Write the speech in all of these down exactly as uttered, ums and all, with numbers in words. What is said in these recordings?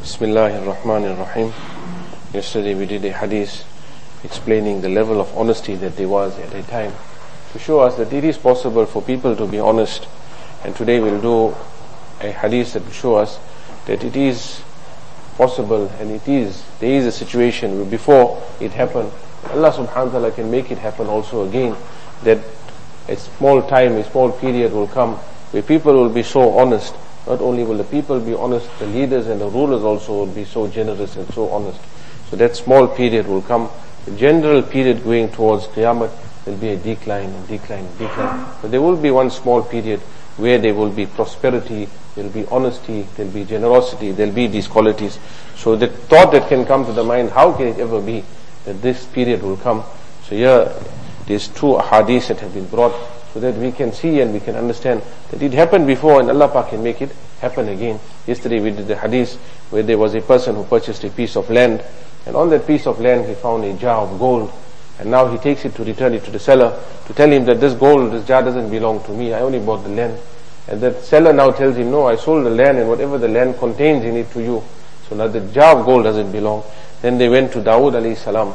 Bismillahir Rahmanir Rahim. Yesterday we did a hadith explaining the level of honesty that there was at a time to show us that it is possible for people to be honest. And today we'll do a hadith that will show us that it is possible and it is, there is a situation where before it happened, Allah subhanahu wa ta'ala can make it happen also again, that a small time, a small period will come where people will be so honest. Not only will the people be honest, the leaders and the rulers also will be so generous and so honest. So that small period will come. The general period going towards Qiyamah will be a decline and decline and decline. But there will be one small period where there will be prosperity, there will be honesty, there will be generosity, there will be these qualities. So the thought that can come to the mind, how can it ever be that this period will come? So here, there's two hadiths that have been brought, so that we can see and we can understand that it happened before and Allah Pak can make it happen again. Yesterday we did the hadith where there was a person who purchased a piece of land, and on that piece of land he found a jar of gold, and now he takes it to return it to the seller to tell him that this gold, this jar doesn't belong to me, I only bought the land. And the seller now tells him, no, I sold the land and whatever the land contains in it to you. So now the jar of gold doesn't belong. Then they went to Dawood alayhi salam,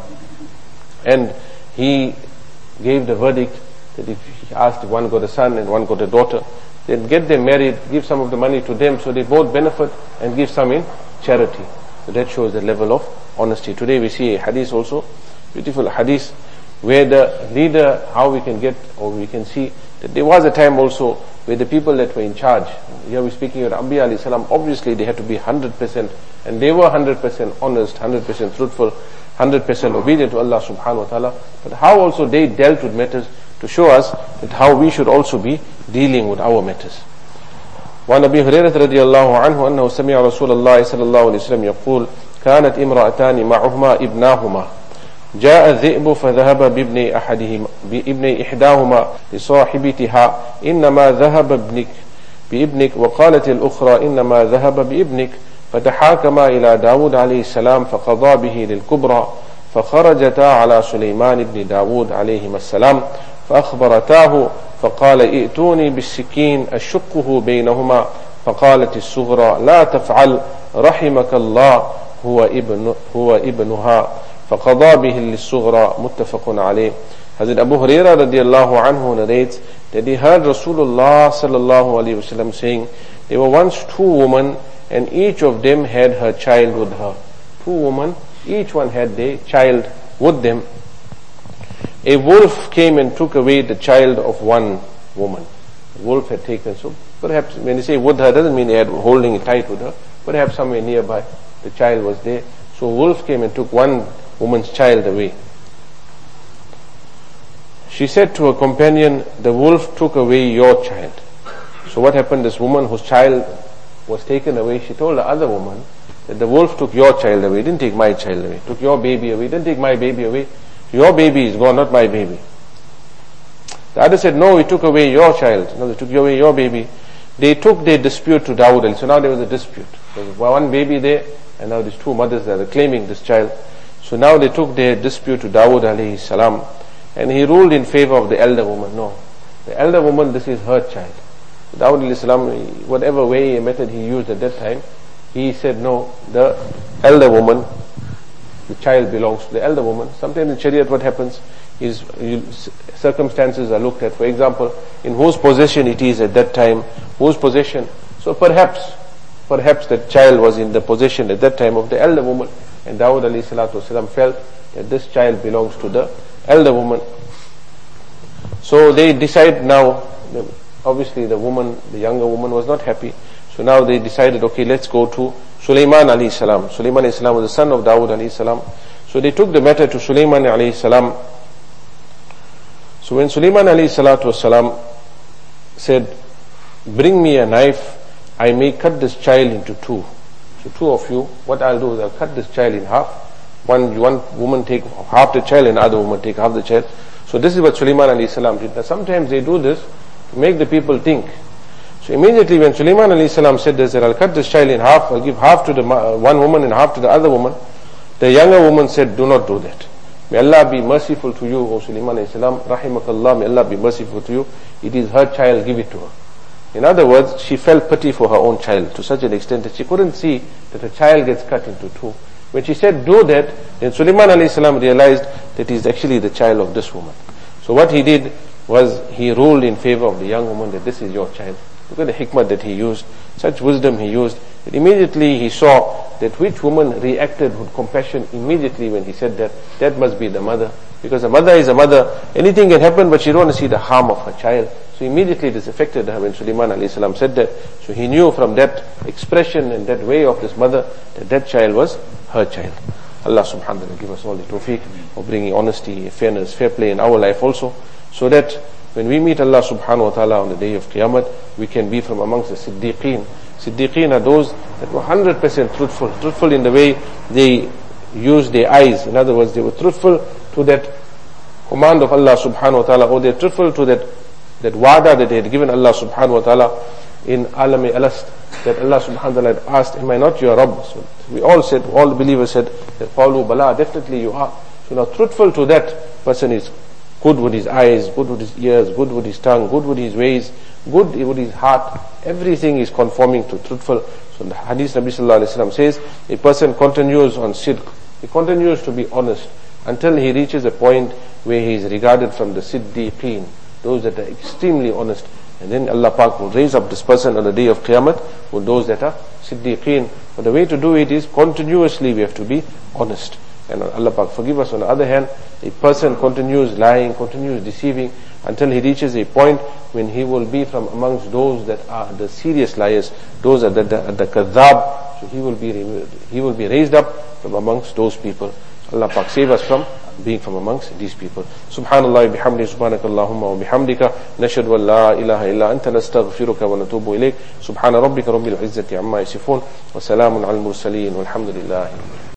and he gave the verdict that if he asked if one got a son and one got a daughter, then get them married, give some of the money to them so they both benefit, and give some in charity. So that shows the level of honesty. Today we see a hadith also, beautiful hadith, where the leader, how we can get, or we can see that there was a time also where the people that were in charge, here we're speaking of Anbiya alayhi salam, obviously they had to be one hundred percent, and they were one hundred percent honest, one hundred percent truthful, one hundred percent obedient to Allah subhanahu wa ta'ala. But how also they dealt with matters to show us that how we should also be dealing with our matters. وعن أبي هريرة رضي الله عنه أنه سمع رسول الله صلى الله عليه وسلم يقول كانت امرأتان معهما ابناهما جاء الذئب فذهب بابن أحدهما بابن إحداهما لصاحبتها إنما ذهب ابنك بابنك وقالت الأخرى إنما ذهب بابنك فتحاكما إلى داود عليه السلام فقضى به للكبرى فخرجتا على سليمان بن داود عليهما السلام فأخبرتاه فقال ائتوني بالسكين أشقه بينهما فقالت الصغرى لا تفعل رحمك الله هو ابن هو ابنها فقضى به للصغرى متفق عليه. Hazrat Abu Hurairah radiallahu anhu narrates that he heard Rasulullah sallallahu alaihi wasallam saying, there were once two women and each of them had her child with her. Two women, each one had their child with them. A wolf came and took away the child of one woman. The wolf had taken, so perhaps when you say with her, doesn't mean they had holding it tight with her. Perhaps somewhere nearby, the child was there. So a wolf came and took one woman's child away. She said to her companion, the wolf took away your child. So what happened, this woman whose child was taken away, she told the other woman that the wolf took your child away, didn't take my child away, took your baby away, didn't take my baby away. Your baby is gone, not my baby. The other said, no, he took away your child. No, they took away your baby. They took their dispute to Dawood. So now there was a dispute. There was one baby there, and now these two mothers that are claiming this child. So now they took their dispute to Dawood alayhi salam, and he ruled in favor of the elder woman. No, the elder woman, this is her child. Dawood alayhi salam, whatever way, method he used at that time, he said, no, the elder woman, the child belongs to the elder woman. Sometimes in Shariat what happens is you, circumstances are looked at. For example, in whose possession it is at that time, whose possession. So perhaps, perhaps the child was in the possession at that time of the elder woman, and Dawud alayhi salatu wasalam felt that this child belongs to the elder woman. So they decide now, obviously the woman, the younger woman was not happy. So now they decided, okay, let's go to Sulaiman alayhi salam. Sulaiman alayhi salam was the son of Dawud alayhi salam. So they took the matter to Sulaiman alayhi salam. So when Sulaiman alayhi salatu wasalam said, bring me a knife, I may cut this child into two. So two of you, what I'll do is I'll cut this child in half. One, one woman take half the child and other woman take half the child. So this is what Sulaiman alayhi salam did. Now sometimes they do this to make the people think. So immediately when Sulaiman alayhi salam said this, that I'll cut this child in half, I'll give half to the uh, one woman and half to the other woman, the younger woman said, do not do that. May Allah be merciful to you, O Sulaiman alayhi salam, rahimakallah, may Allah be merciful to you. It is her child, give it to her. In other words, she felt pity for her own child to such an extent that she couldn't see that her child gets cut into two. When she said, do that, then Sulaiman alayhi salam realized that he's actually the child of this woman. So what he did was he ruled in favor of the young woman that this is your child. Look at the hikmah that he used, such wisdom he used, that immediately he saw that which woman reacted with compassion immediately when he said that. That must be the mother. Because a mother is a mother, anything can happen, but she don't want to see the harm of her child. So immediately this affected her when Sulaiman alayhi salam said that. So he knew from that expression and that way of this mother that that child was her child. Allah subhanahu wa ta'ala give us all the tawfiq of bringing honesty, fairness, fair play in our life also, so that when we meet Allah subhanahu wa ta'ala on the day of Qiyamah, we can be from amongst the Siddiqeen. Siddiqeen are those that were one hundred percent truthful, truthful in the way they used their eyes. In other words, they were truthful to that command of Allah subhanahu wa ta'ala, or they're truthful to that that wa'da that they had given Allah subhanahu wa ta'ala in Alam-e Alast, that Allah subhanahu wa ta'ala had asked, am I not your Rabb? So we all said, all the believers said, that Qalu Bala, definitely you are. So now truthful to that person is good with his eyes, good with his ears, good with his tongue, good with his ways, good with his heart. Everything is conforming to truthful. So the Hadith Nabi sallallahu alayhi wa sallam says, a person continues on sidq, he continues to be honest until he reaches a point where he is regarded from the Siddiqeen, those that are extremely honest. And then Allah Pak will raise up this person on the day of Qiyamah with those that are Siddiqeen. But the way to do it is continuously we have to be honest. And Allah Pak forgive us. On the other hand, a person continues lying, continues deceiving until he reaches a point when he will be from amongst those that are the serious liars, those are the, the, the kadhab. So he will be he will be raised up from amongst those people. Allah Pak save us from being from amongst these people. Subhanallah bihamdi, subhanakallahumma wa bihamdika, nashhadu an la ilaha illa anta, nastaghfiruka wa natubu ilayk. Subhana rabbika rabbil izzati amma yasifun, wa salamun al mursaleen, walhamdulillahi.